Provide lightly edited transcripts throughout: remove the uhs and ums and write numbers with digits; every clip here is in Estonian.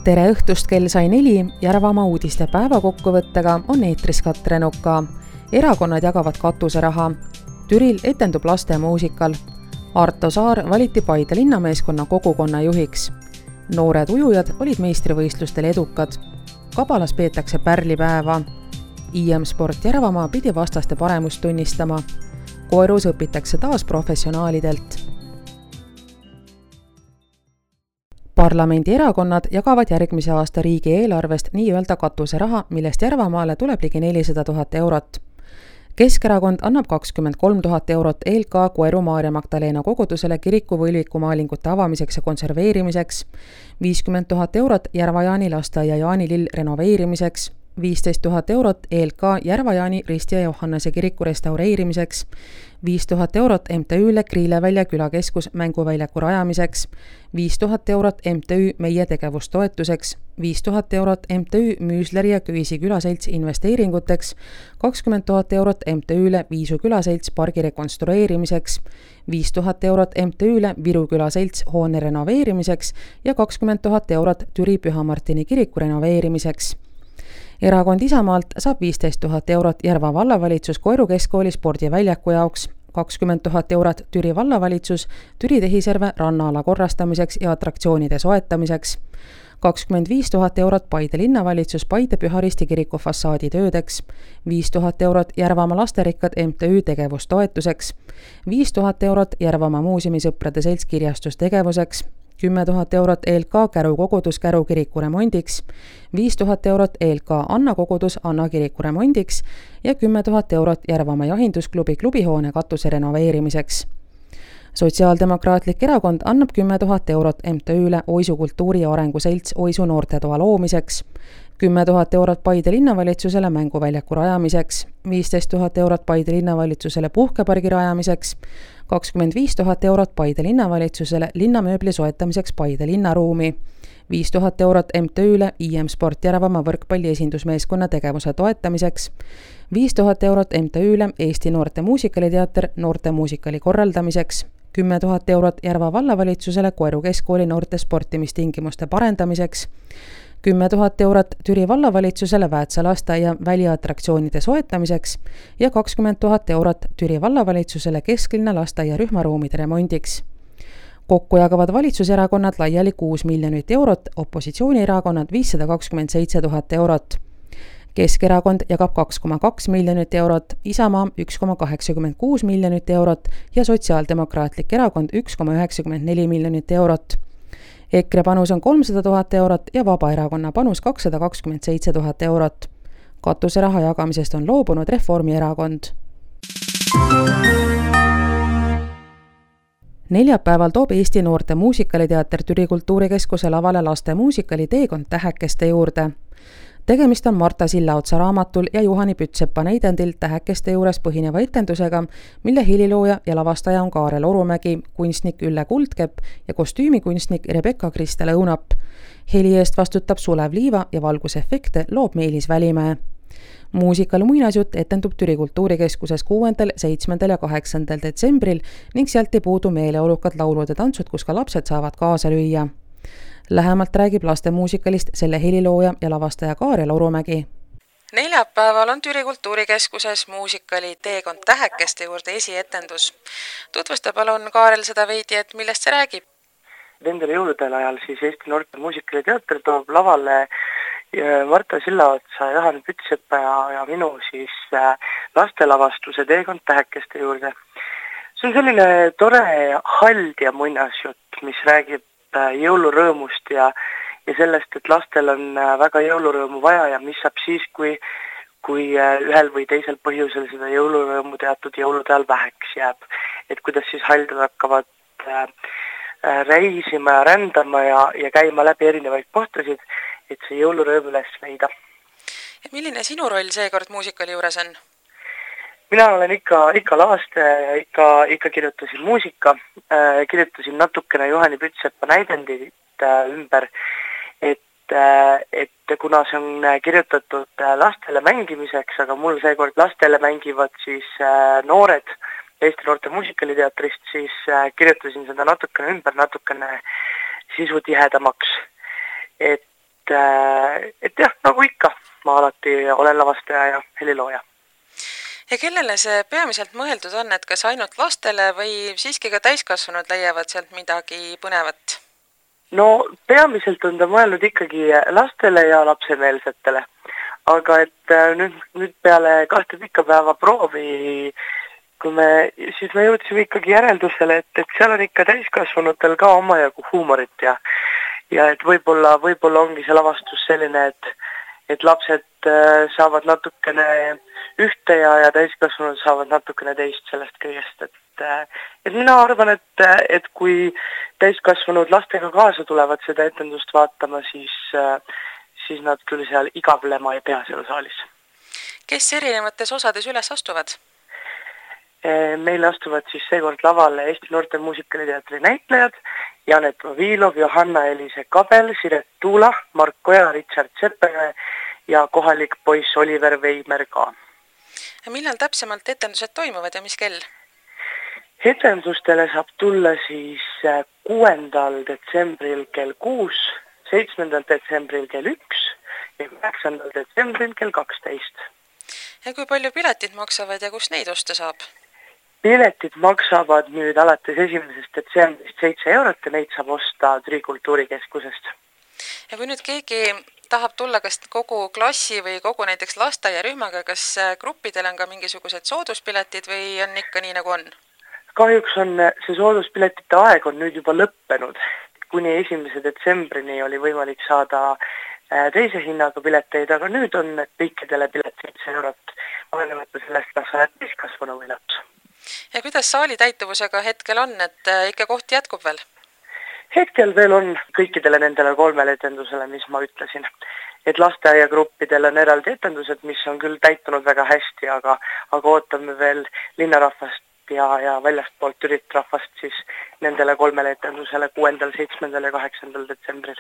Tere õhtust, kell sai 4, Järvamaa uudiste päevakokkuvõttega on eetris Katre Nuka. Erakonnad jagavad katuseraha. Türil etendub lastemuusikal. Arto Saar valiti Paide linnameeskonna kogukonna juhiks. Noored ujujad olid meistrivõistlustel edukad. Kabalas peetakse pärlipäeva. IM Sport Järvamaa pidi vastaste paremust tunnistama. Koerus õpitakse taas professionaalidelt. Parlamendi erakonnad jagavad järgmise aasta riigieelarvest nii-öelda katuseraha, millest Järvamaale tuleb ligi 400 000 eurot. Keskerakond annab 23 000 eurot ELK Koeru Maarja Magdalena kogudusele kiriku võlvikumaalingute avamiseks ja konserveerimiseks, 50 000 eurot Järva-Jaani lasteaia Jaanilill renoveerimiseks, 15 000 eurot ELK Järva-Jaani Risti ja Johannese kiriku restaureerimiseks, 5 000 eurot MTÜ-le Kriilevälja külakeskus mänguväljaku rajamiseks, 5 000 eurot MTÜ Meie tegevustoetuseks, 5 000 eurot MTÜ Müüsleri ja Köisi külaselts investeeringuteks, 20 000 eurot MTÜ-le Viisu külaselts pargi rekonstrueerimiseks, 5 000 eurot MTÜ-le Viru külaselts hoone renoveerimiseks ja 20 000 eurot Türi Püha Martini kiriku renoveerimiseks. Erakond Isamaalt saab 15 000 eurot Järva vallavalitsus Koeru keskkooli spordiväljaku jaoks, 20 000 eurot Türi vallavalitsus Türi Tehisjärve rannaala korrastamiseks ja atraktsioonide soetamiseks, 25 000 eurot Paide linnavalitsus Paide Püha Risti kiriku fassaadi töödeks, 5 000 eurot Järvamaa lasterikkad MTÜ tegevustoetuseks, 5 000 eurot Järvamaa muuseumi sõprade selts kirjastustegevuseks, 10 000 eurot ELK Käru kogudus Käru kiriku remondiks, 5 000 eurot ELK Anna kogudus Anna kiriku remondiks ja 10 000 eurot Järvamaa jahindusklubi klubihoone katuse renoveerimiseks. Sotsiaaldemokraatlik erakond annab 10 000 eurot MTÜ-le Oisu kultuuri- ja arenguselts Oisu noortetoa loomiseks, 10 000 eurot Paide linnavalitsusele mänguväljaku rajamiseks, 15 000 eurot Paide linnavalitsusele puhkepargi rajamiseks, 25 000 eurot Paide linnavalitsusele linnamööbli soetamiseks Paide linnaruumi, 5 000 eurot MTÜ-le IM Sport Järvamaa võrkpalli esindusmeeskonna tegevuse toetamiseks, 5 000 eurot MTÜ-le Eesti Noorte Muusikaliteater noorte muusikali korraldamiseks, 10 000 eurot Järva vallavalitsusele Koeru keskkooli noorte sportimistingimuste parendamiseks, 10 000 eurot Türi vallavalitsusele Väätsa lasteaia väliatraktsioonide soetamiseks ja 20 000 eurot Türi vallavalitsusele kesklinna lasteaia rühmaruumide remondiks. Kokku jagavad valitsuserakonnad laiali 6 miljonit eurot, opositsioonierakonnad 527 000 eurot. Keskerakond jagab 2,2 miljonit eurot, Isamaa 1,86 miljonit eurot ja Sotsiaaldemokraatlik erakond 1,94 miljonit eurot. EKRE panus on 300 000 eurot ja Vabaerakonna panus 227 000 eurot. Katuseraha jagamisest on loobunud Reformierakond. Neljapäeval toob Eesti Noorte Muusikaliteater Türi Kultuurikeskuse lavale laste muusikali Teekond tähekeste juurde. Tegemist on Marta Sillaotsa raamatul ja Juhani Pütsepa näidendil tähekeste juures põhineva etendusega, mille helilooja ja lavastaja on Kaarel Orumägi, kunstnik Ülle Kuldkepp ja kostüümikunstnik Rebecca-Kristel Õunap. Heli eest vastutab Sulev Liiva ja valgusefekte loob Meelis Välimäe. Muusikal Muinasjutt etendub Türi Kultuurikeskuses 6., 7. ja 8. detsembril ning sealt ei puudu meeleolukad laulud ja tantsud, kus ka lapsed saavad kaasa lüüa. Lähemalt räägib lastemuusikalist selle helilooja ja lavastaja Kaarel Orumägi. Neljapäeval on Türi Kultuurikeskuses muusikali Teekond tähekeste juurde esietendus. Tutvusta palun Kaarel seda veidi, et millest see räägib? Nendel jõuludel ajal siis Eesti Noorte Muusikaliteater toob lavale Marta Sillaotsa, Juhani Pütsepa ja minu siis lastelavastuse Teekond tähekeste juurde. See on selline tore hald ja muinasjutt, mis räägib jõulurõõmust ja sellest, et lastel on väga jõulurõõmu vaja ja mis saab siis, kui ühel või teisel põhjusel seda jõulurõõmu teatud jõulude ajal väheks jääb. Et kuidas siis haldad hakkavad reisima ja rändama ja käima läbi erinevaid kohtasid, et see jõulurõõm üles leida. Milline sinu roll seekord muusikali juures on? Mina olen ikka laastaja ja ikka kirjutasin muusika, kirjutasin natukene Juhani Pütsepa näidendit ümber, et kuna see on kirjutatud lastele mängimiseks, aga mul seekord lastele mängivad siis noored Eesti Noorte Muusikaliteatrist, siis kirjutasin seda natukene ümber, natukene sisutihedamaks. Et et jah, nagu ikka, ma alati olen lavastaja ja helilooja. Ja kellele see peamiselt mõeldud on, et kas ainult lastele või siiski ka täiskasvanud leiavad sealt midagi põnevat? No peamiselt on ta mõelnud ikkagi lastele ja lapsemeelsetele, aga et nüüd peale 2 pikka päeva proovi, siis me jõudsime ikkagi järeldusele, et seal on ikka täiskasvanutel ka omajagu huumorit ja et võib-olla ongi see lavastus selline, et lapsed saavad natukene ühte ja täiskasvanud saavad natukene teist sellest kõigest, et mina arvan, et kui täiskasvanud lastega kaasa tulevad seda etendust vaatama, siis nad küll seal igavlema ei pea seal saalis. Kes erinevates osades üles astuvad? Meil astuvad siis seekord lavale Eesti Noorte Muusikaliteatri näitlejad Janet Vavilov, Johanna-Elise Kabel, Siret Tuula, Mark Koja, Richard Seppele ja kohalik poiss Oliver Veimer ka. Millal täpsemalt etendused toimuvad ja mis kell? Etendustele saab tulla siis 6. detsembril kell 6, 7. detsembril kell 1 ja 9. detsembril kell 12. Ja kui palju piletid maksavad ja kus neid osta saab? Piletid maksavad nüüd alates 1. detsembrist 7 eurot ja neid saab osta Türi Kultuurikeskusest. Ja kui nüüd keegi tahab tulla kas kogu klassi või kogu näiteks lasteaiarühmaga, kas gruppidel on ka mingisugused sooduspiletid või on ikka nii nagu on? Kahjuks on see sooduspiletite aeg on nüüd juba lõppenud. Kuni 1. detsembrini oli võimalik saada teise hinnaga pileteid, aga nüüd on kõikidele pilet 7 eurot. Olenemata sellest, kas sa oled täiskasvanu või laps. Ja kuidas saali täituvusega hetkel on, et ikka kohti jätkub veel? Hetkel veel on kõikidele nendele 3 etendusele, mis ma ütlesin. Et lasteaiagruppidel on eraldi etendused, mis on küll täitunud väga hästi, aga ootame veel linnarahvast ja väljastpoolt Türit rahvast siis nendele 3 etendusele 6., 7. ja 8. detsembril.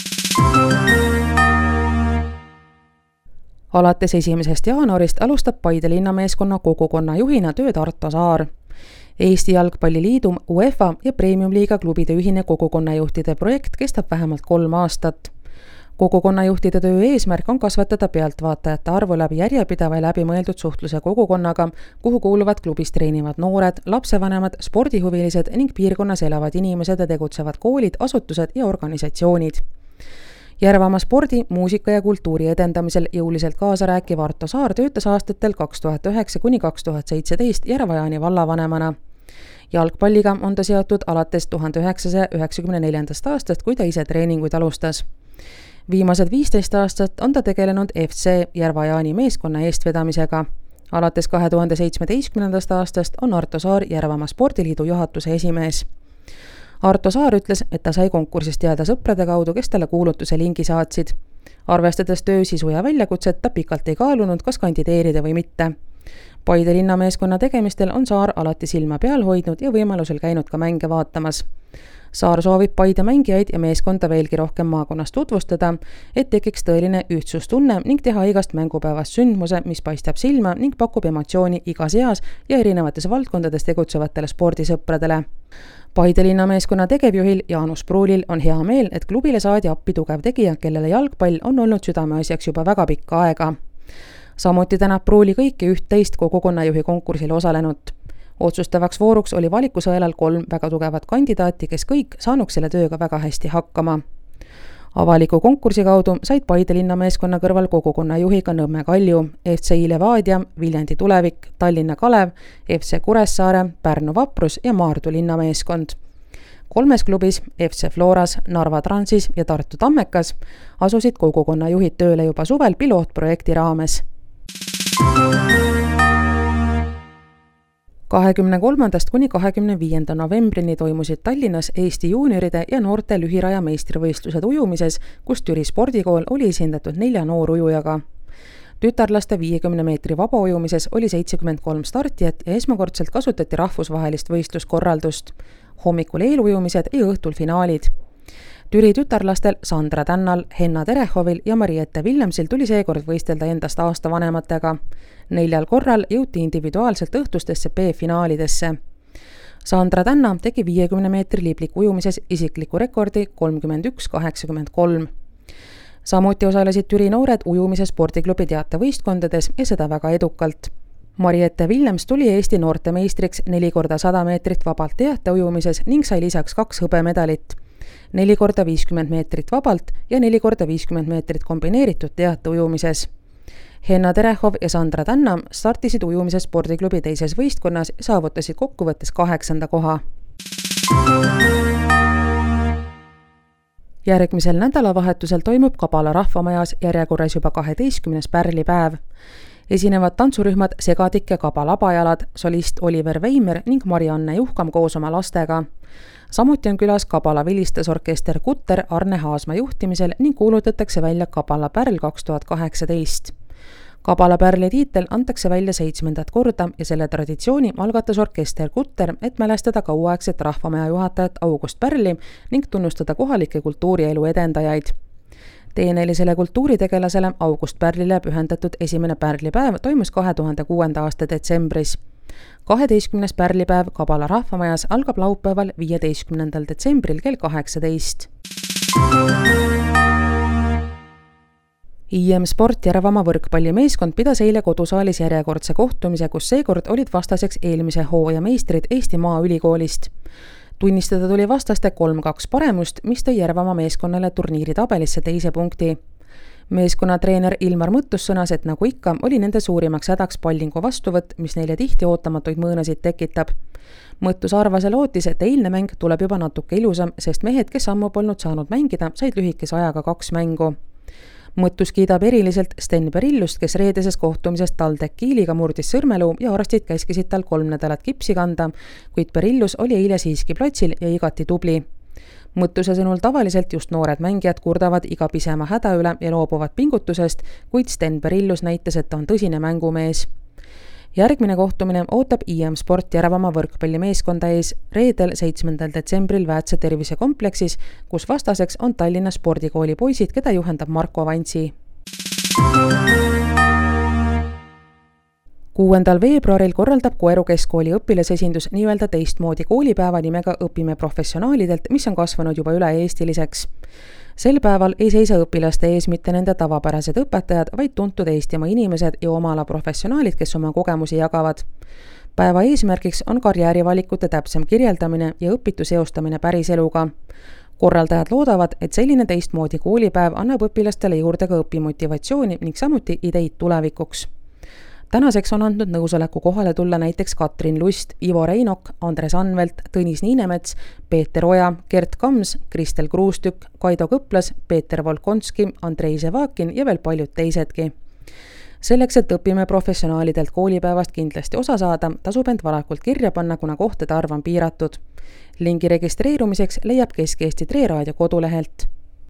Alates 1. jaanuarist alustab Paide linnameeskonna kogukonna juhina tööd Arto Saar. Eesti Jalgpalliliidu, UEFA ja Premium-liiga klubide ühine kogukonnajuhtide projekt kestab vähemalt 3 aastat. Kogukonnajuhtide töö eesmärk on kasvatada pealtvaatajate arvu läbi järjepideva ja läbimõeldud suhtluse kogukonnaga, kuhu kuuluvad klubis treenivad noored, lapsevanemad, spordihuvilised ning piirkonnas elavad inimesed ja tegutsevad koolid, asutused ja organisatsioonid. Järvamaa spordi, muusika ja kultuuri edendamisel jõuliselt kaasa rääkiv Arto Saar töötas aastatel 2009–2017 Järva-Jaani vallavanemana. Jalgpalliga on ta seotud alates 1994. aastast, kui ta ise treeninguid alustas. Viimased 15 aastat on ta tegelenud FC Järva-Jaani meeskonna eestvedamisega. Alates 2017. aastast on Arto Saar Järvamaa spordiliidu juhatuse esimees. Arto Saar ütles, et ta sai konkursist teada sõprade kaudu, kes talle kuulutuse lingi saatsid. Arvestades töö sisu ja väljakutset, ta pikalt ei kaalunud, kas kandideerida või mitte. Paide linnameeskonna tegemistel on Saar alati silma peal hoidnud ja võimalusel käinud ka mänge vaatamas. Saar soovib Paide mängijaid ja meeskonda veelgi rohkem maakonnas tutvustada, et tekiks tõeline ühtsustunne ning teha igast mängupäevast sündmuse, mis paistab silma ning pakub emotsiooni igas eas ja erinevates valdkondades tegutsevatele spordisõpradele. Paide linnameeskonna tegevjuhil Jaanus Pruulil on hea meel, et klubile saadi appi tugev tegija, kellele jalgpall on olnud südameasjaks juba väga pikka aega. Samuti tänab Pruuli kõiki 11 kogukonnajuhi konkursil osalenud. Otsustavaks vooruks oli valikusõelal 3 väga tugevat kandidaati, kes kõik saanuks selle tööga väga hästi hakkama. Avaliku konkursi kaudu said Paide linnameeskonna kõrval kogukonnajuhiga Nõmme Kalju, FC Levadia, Viljandi Tulevik, Tallinna Kalev, FC Kuressaare, Pärnu Vaprus ja Maardu linnameeskond. 3 klubis, FC Floras, Narva Transis ja Tartu Tammekas, asusid kogukonnajuhid tööle juba suvel pilootprojekti raames. 23. kuni 25. novembrini toimusid Tallinnas Eesti juunioride ja noorte lühiraja meistrivõistlused ujumises, kus Türi spordikool oli esindatud 4 noorujujaga. Tütarlaste 50 meetri vabaujumises oli 73 startijat ja esmakordselt kasutati rahvusvahelist võistluskorraldust. Hommikul eelujumised ja õhtul finaalid. Türi tütarlastel Sandra Tännal, Henna Terehovil ja Mariette Villemsil tuli seekord võistelda endast aasta vanematega. 4 korral jõuti individuaalselt õhtustesse B-finaalidesse. Sandra Tänna tegi 50 meetri libliku ujumises isikliku rekordi 31.83. Samuti osalesid Türi noored ujumise spordiklubi teatevõistkondades ja seda väga edukalt. Mariette Villems tuli Eesti noortemeistriks 4x100 meetrit vabalt teateujumises ning sai lisaks 2 hõbemedalit, 4x50 meetrit vabalt ja 4x50 meetrit kombineeritud teateujumises. Henna Terehov ja Sandra Tännam startisid ujumise spordiklubi teises võistkonnas ja saavutasid kokkuvõttes 8. koha. Järgmisel nädalavahetusel toimub Kabala rahvamajas järjekorras juba 12. pärlipäev. Esinevad tantsurühmad Segadik ja Kabala abajalad, solist Oliver Veimer ning Marianne Juhkam koos oma lastega. Samuti on külas Kabala vilistusorkester Kutter Arne Haasma juhtimisel ning kuulutatakse välja Kabala pärl 2018. Kabala pärli tiitel antakse välja 7. korda ja selle traditsiooni algatas orkester Kutter, et mälestada kauaaegset rahvamaja juhatajat August Pärli ning tunnustada kohalike kultuurielu edendajaid. Teenelisele kultuuritegelasele August Pärlile pühendatud esimene pärlipäev toimus 2006. aasta detsembris. 12. pärlipäev Kabala rahvamajas algab laupäeval 15. detsembril kell 18. IM Sport Järvamaa võrkpallimeeskond pidas eile kodusaalis järjekordse kohtumise, kus seekord olid vastaseks eelmise hooaja meistrid Eesti Maaülikoolist. Tunnistada tuli vastaste 3-2 paremust, mis tõi Järvamaa meeskonnale turniiri tabelisse 2. punkti. Meeskonna treener Ilmar Mõttus sõnas, et nagu ikka, oli nende suurimaks hädaks pallingu vastuvõtt, mis neile tihti ootamatuid mõõnasid tekitab. Mõttus arvas ja lootis, et eilne mäng tuleb juba natuke ilusam, sest mehed, kes ammu polnud saanud mängida, said lühikese ajaga 2 mängu. Mõttus kiidab eriliselt Sten Perillust, kes reedeses kohtumises TalTech Kiiliga murdis sõrmeluu ja arstid käskisid tal 3 nädalat kipsi kanda, kuid Perillus oli eile siiski platsil ja igati tubli. Mõttuse sõnul tavaliselt just noored mängijad kurdavad iga pisema häda üle ja loobuvad pingutusest, kuid Sten Perillus näitas, et ta on tõsine mängumees. Järgmine kohtumine ootab IM Sport Järvamaa võrkpallimeeskonda ees reedel 7. detsembril Väätse tervisekompleksis, kus vastaseks on Tallinna spordikooli poisid, keda juhendab Marko Vantsi. 6. veebruaril korraldab Koeru keskkooli õpilasesindus nii-öelda teistmoodi koolipäeva nimega Õpime professionaalidelt, mis on kasvanud juba üle-eestiliseks. Sel päeval ei seisa õpilaste ees mitte nende tavapärased õpetajad, vaid tuntud Eestimaa inimesed ja oma ala professionaalid, kes oma kogemusi jagavad. Päeva eesmärgiks on karjäärivalikute täpsem kirjeldamine ja õpitu seostamine päris eluga. Korraldajad loodavad, et selline teistmoodi koolipäev annab õpilastele juurde ka õpimotivatsiooni ning samuti ideid tulevikuks. Tänaseks on andnud nõusoleku kohale tulla näiteks Katrin Lust, Ivo Reinok, Andres Anvelt, Tõnis Niinemets, Peeter Oja, Gert Kams, Kristel Kruustükk, Kaido Kõplas, Peeter Volkonski, Andrei Zevakin ja veel paljud teisedki. Selleks, et Õpime professionaalidelt koolipäevast kindlasti osa saada, tasub end varakult kirja panna, kuna kohtade arv on piiratud. Lingi registreerumiseks leiab Kesk-Eesti Tre Raadio kodulehelt.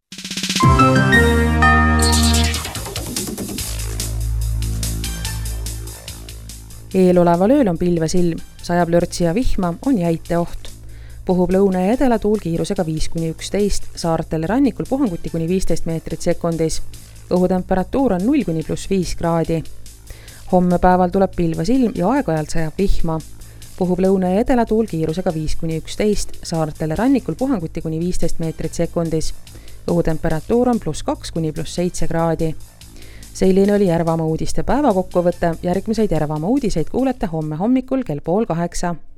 Eeloleval ööl on pilvesilm, sajab lörtsi ja vihma, on jäiteoht. Puhub lõuna ja edela tuul kiirusega 5-11, saartel rannikul puhanguti kuni 15 meetrit sekundis. Õhutemperatuur on 0-+5 kraadi. Homme päeval tuleb pilvesilm ja aeg-ajalt sajab vihma. Puhub lõuna ja edela tuul kiirusega 5-11, saartel rannikul puhanguti kuni 15 meetrit sekundis. Õhutemperatuur on +2-+7 kraadi. Selline oli Järvamaa uudiste päevakokkuvõte, järgmiseid Järvamaa uudiseid kuulete homme hommikul kell 7:30.